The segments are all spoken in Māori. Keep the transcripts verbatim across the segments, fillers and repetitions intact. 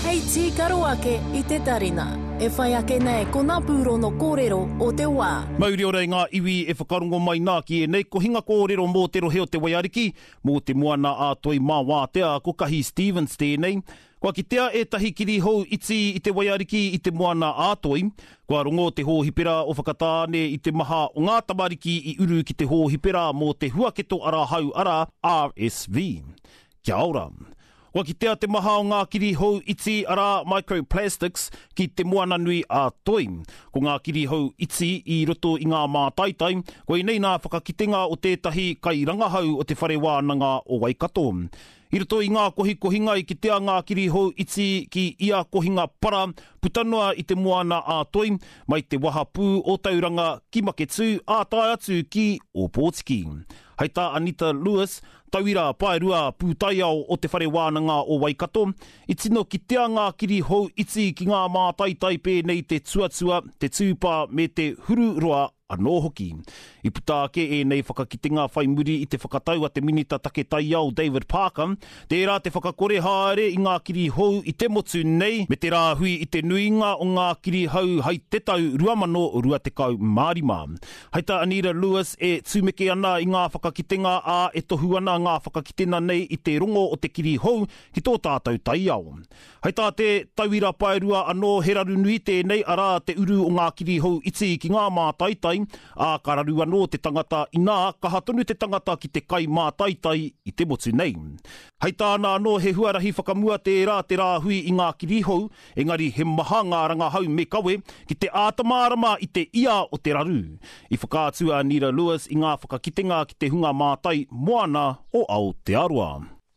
Hei tīkaro ake i te tarina. E whai ake nei ko ngā pūro no kōrero o te wā. Mauri ora ngā iwi e whakarongo mai nā ki e nei ko hinga kōrero mō te rohe o te waiariki, mō te moana a toi mā wātea ko Kahi Stevens tēnei. Kua kitea e tahi kiri hou iti i te waiariki i te moana a toi. Kua rongo te hōhipera o whakatāne i te maha o ngā tamariki i uru ki te hōhipera mō te huaketo ara hau ara R S V. Kia ora. Kua kitea te maha o ngā kiri hou iti ara microplastics ki te moana nui a toi. Ko ngā kiri hou iti i roto i ngā mātaitai, ko i nei nā whakakitenga o tētahi kai rangahau o te whare wānanga o Waikato. I roto i ngā kohi kohinga i kitea ngā kiri hou iti ki ia kohinga para, putanua i te moana a toi, mai te waha pū o tauranga ki Maketu a tai atu ki Opotiki. Hei tā Anita Lewis, tauira paerua pūtaiao o te whare wānanga o Waikato, i tino kitea ngā kiri hou iti ki ngā mātaitai pēnei te tuatua, te tūpā me te hururoa anō hoki. I puta ake e nei whakakitenga whai muri i te whakatau a te minita take tai au David Parker, tērā te whakakore haere i ngā kiri hou i te motu nei, me te rāhui i te nuinga o ngā kiri hou hei te tau ruamano rua te kau mārima. Hei tā Anita Lewis e tūmeke ana i ngā whakakitenga a e tohu ana ngā whakakitena nei i te rongo o te kiri hou ki tō tātou tai au. Hei tā te tauira paerua anō heraru nui tēnei ara te uru o ngā kiri hou iti ki ngā mātaitai, a kararu anō te tangata inā, ka hatonu te tangata ki te kai mātaitai i te motu nei. Hei tāna anō he huarahi whakamua tērā te rāhui i ngā kiri hou, engari he maha ngā rangahau me kawe ki te ātamarama i te ia o te raru. I whakātua Anita Lewis i ngā whakakitenga ki te hunga mātai moana o Aotearoa.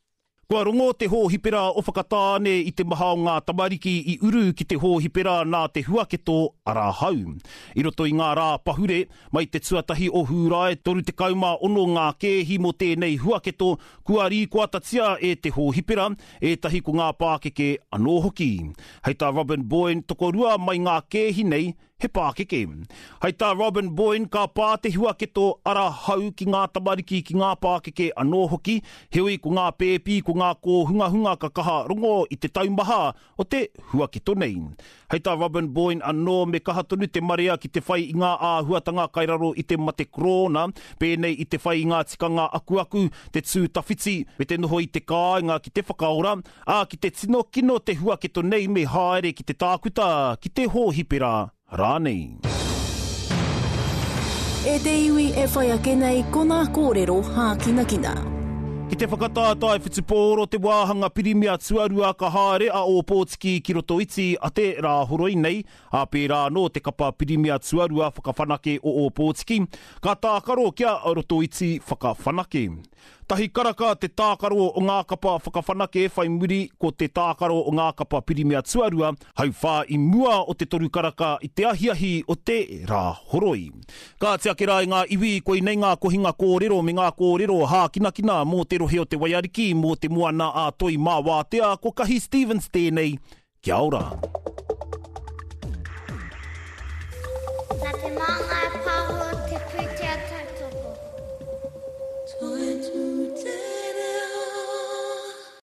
Kua rongo te hōhipera o whakatāne i te maha o ngā tamariki i uru ki te hōhipera nā te huaketo ara hau. I roto i ngā rā pahure, mai te tuatahi o Hūrae, toru te kauma ono ngā kēhi mo tēnei huaketo, kua rīkuatatia e te hōhipera, e tahi ko ngā pākeke anō hoki. Hei tā Robin Boyne tokorua mai ngā kēhi nei, he pākeke. Hei tā Robin Boyne ka pā te huaketo ara hau ki ngā tamariki ki ngā pākeke anō hoki, heoi ko ngā pēpi ko ngā kō hunga hunga ka kaha rongo i te taumaha o te huaketo nei. Hei tā Robin Boyne anō me kaha tonu te marea ki te whai i ngā āhuatanga kairaro i te mate korona, pēnei i te whai i ngā tikanga aku aku, te tū tawhiti, me te noho i te kāinga ki te whakaora, a ki te tino kino te huaketo nei me haere ki te tākuta, ki te hōhipera rānei. E te iwi e whai ake nei ko ngā kōrero hākina kina. Ki te whakatātai whitupōro te wāhanga pirimia tuarua ka haere a Opotiki ki roto iti a te rāhoroi nei, a pērā no te kapa pirimia tuarua whakawhanake o Opotiki, ka tākaro kia roto iti whakawhanake. Tahi karaka te tākaro o ngā kapa whakawhanake whai muri ko te tākaro o ngā kapa pirimia tuarua, hau whā i mua o te toru karaka i te ahiahi o te rāhoroi. Ka te ake rā i ngā iwi koi nei ngā kohinga kōrero me ngā kōrero hākinakina mō te rohe o te waiariki mō te moana a toi mā wātea ko Kahi Stevens tēnei. Kia ora. Nā te manga